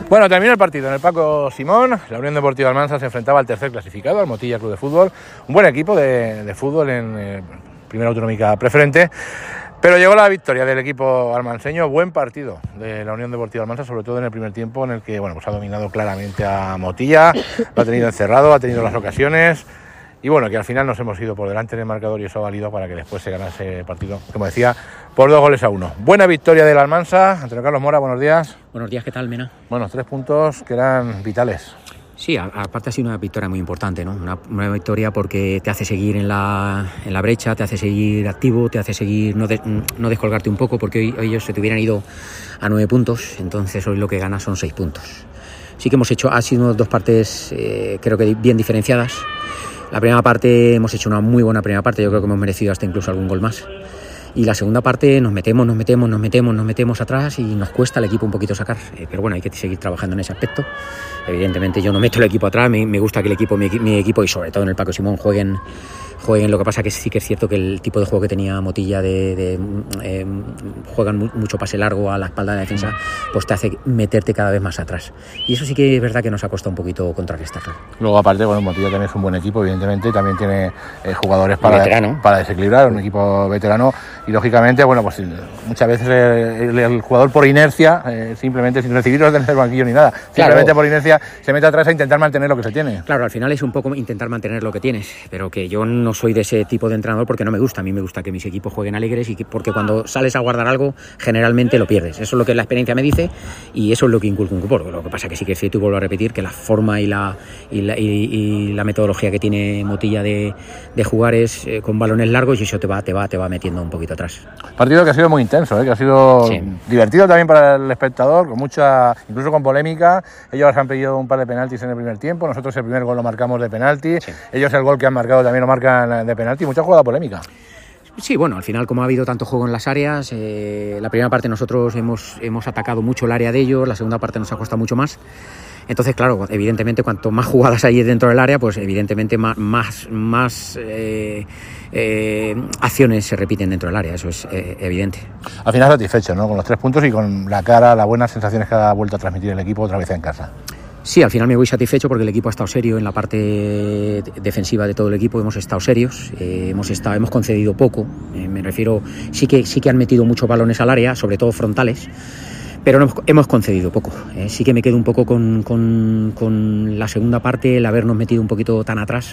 Bueno, terminó el partido en el Paco Simón. La Unión Deportiva Almansa se enfrentaba al tercer clasificado, al Motilla Club de Fútbol. Un buen equipo de fútbol en Primera Autonómica Preferente. Pero llegó la victoria del equipo almanseño. Buen partido de la Unión Deportiva Almansa, sobre todo en el primer tiempo, en el que pues ha dominado claramente a Motilla, lo ha tenido encerrado, ha tenido las ocasiones. Y bueno, que al final nos hemos ido por delante en el marcador y eso ha valido para que después se ganase el partido, como decía, por 2-1. Buena victoria del Almansa. Antonio Carlos Mora, buenos días. Buenos días, ¿qué tal, Mena? Bueno, 3 puntos que eran vitales. Sí, aparte ha sido una victoria muy importante, ¿no? Una victoria porque te hace seguir en la brecha, te hace seguir activo, te hace seguir no descolgarte un poco, porque hoy ellos se te hubieran ido a 9 puntos, entonces hoy lo que ganas son 6 puntos. Sí que ha sido 2 partes creo que bien diferenciadas. La primera parte hemos hecho una muy buena primera parte, yo creo que hemos merecido hasta incluso algún gol más. Y la segunda parte nos metemos atrás y nos cuesta al equipo un poquito sacar. Pero bueno, hay que seguir trabajando en ese aspecto. Evidentemente yo no meto el equipo atrás, me gusta que el equipo, mi equipo y sobre todo en el Paco Simón jueguen. Lo que pasa que sí que es cierto que el tipo de juego que tenía Motilla juegan mucho pase largo a la espalda de la defensa, pues te hace meterte cada vez más atrás. Y eso sí que es verdad que nos ha costado un poquito contrarrestarlo. Luego aparte, bueno, Motilla también es un buen equipo, evidentemente, también tiene jugadores para desequilibrar, un equipo veterano y lógicamente, bueno, pues muchas veces el jugador por inercia, simplemente sin recibirlo desde el banquillo ni nada, simplemente por inercia se mete atrás a intentar mantener lo que se tiene. Claro, al final es un poco intentar mantener lo que tienes, pero que yo no soy de ese tipo de entrenador porque no me gusta. A mí me gusta que mis equipos jueguen alegres y porque cuando sales a guardar algo generalmente lo pierdes. Eso es lo que la experiencia me dice y eso es lo que inculca un grupo. Lo que pasa que sí que es cierto y vuelvo a repetir que la forma y la metodología que tiene Motilla de jugar es con balones largos y eso te va metiendo un poquito atrás. Partido que ha sido muy intenso, que ha sido divertido también para el espectador, con mucha, incluso con polémica. Ellos han pedido un par de penaltis en el primer tiempo, nosotros el primer gol lo marcamos de penalti, ellos el gol que han marcado también lo marcan de penalti, mucha jugada polémica. Sí, bueno, al final como ha habido tanto juego en las áreas, la primera parte nosotros hemos atacado mucho el área de ellos, la segunda parte nos ha costado mucho más. Entonces, claro, evidentemente cuanto más jugadas hay dentro del área, pues evidentemente más acciones se repiten dentro del área, eso es evidente. Al final satisfecho, ¿no? Con los 3 puntos y con las buenas sensaciones que ha vuelto a transmitir el equipo otra vez en casa. Sí, al final me voy satisfecho porque el equipo ha estado serio en la parte defensiva de todo el equipo, hemos estado serios, hemos concedido poco, me refiero, sí que han metido muchos balones al área, sobre todo frontales, pero hemos concedido poco. Sí que me quedo un poco con la segunda parte, el habernos metido un poquito tan atrás.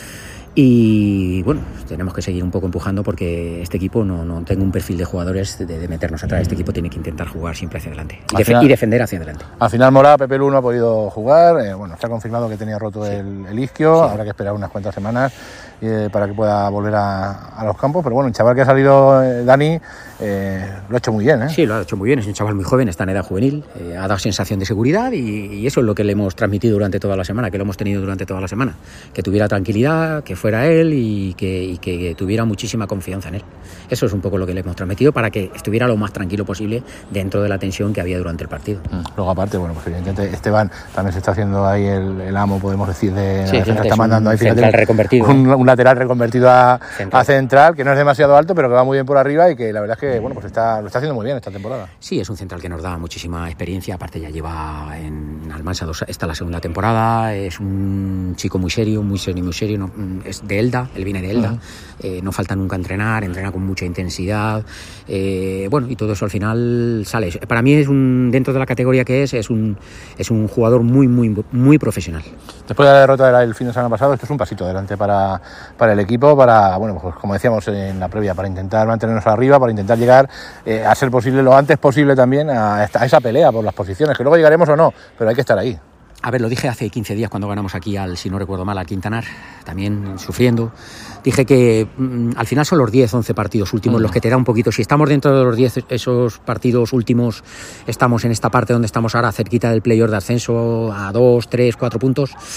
Y bueno, tenemos que seguir un poco empujando porque este equipo no tengo un perfil de jugadores de meternos atrás. Este equipo tiene que intentar jugar siempre hacia adelante y defender hacia adelante. Al final Mora, Pepe Lu no ha podido jugar, bueno, está confirmado que tenía roto el isquio, habrá que esperar unas cuantas semanas para que pueda volver a los campos, pero bueno, el chaval que ha salido, Dani, lo ha hecho muy bien, ¿eh? Sí, lo ha hecho muy bien, es un chaval muy joven, está en edad juvenil, ha dado sensación de seguridad y eso es lo que le hemos transmitido durante toda la semana, que lo hemos tenido durante toda la semana, que tuviera tranquilidad, que fuera él y que tuviera muchísima confianza en él. Eso es un poco lo que le hemos transmitido para que estuviera lo más tranquilo posible dentro de la tensión que había durante el partido. Luego aparte, bueno, pues evidentemente Esteban también se está haciendo ahí el amo, podemos decir, de la defensa, está mandando ahí, fíjate, central reconvertido, un lateral reconvertido a central, que no es demasiado alto, pero que va muy bien por arriba y que la verdad es que bueno, pues lo está haciendo muy bien esta temporada. Sí, es un central que nos da muchísima experiencia, aparte ya lleva en Almansa esta la segunda temporada, es un chico muy serio, no, es de Elda, él viene de Elda, no falta nunca entrenar, entrena con mucha intensidad, bueno, y todo eso al final sale. Para mí dentro de la categoría que es un jugador muy profesional. Después de la derrota del fin de semana pasado, esto es un pasito adelante para el equipo, bueno, pues como decíamos en la previa, para intentar mantenernos arriba, para intentar llegar a ser posible lo antes posible también a esa pelea por las posiciones, que luego llegaremos o no, pero hay que estar ahí. A ver, lo dije hace 15 días cuando ganamos aquí si no recuerdo mal, al Quintanar, también sufriendo. Dije que al final son los 10, 11 partidos últimos los que te da un poquito. Si estamos dentro de los 10, esos partidos últimos, estamos en esta parte donde estamos ahora, cerquita del playoff de ascenso, a 2, 3, 4 puntos.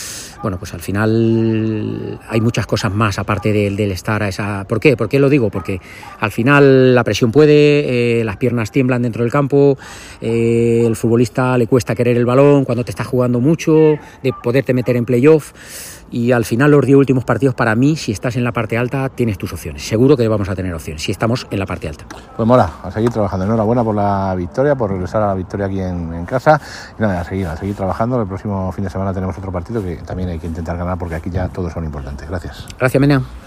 bueno, pues al final hay muchas cosas más aparte del estar a esa... ¿Por qué? ¿Por qué lo digo? Porque al final la presión puede, las piernas tiemblan dentro del campo, el futbolista le cuesta querer el balón cuando te estás jugando mucho, de poderte meter en playoff, y al final los 10 últimos partidos, para mí, si estás en la parte alta, tienes tus opciones. Seguro que vamos a tener opciones, si estamos en la parte alta. Pues mola, a seguir trabajando. Enhorabuena por la victoria, por regresar a la victoria aquí en casa. Y nada, a seguir trabajando. El próximo fin de semana tenemos otro partido que también hay que intentar ganar, porque aquí ya todos son importantes. Gracias. Gracias, Mena.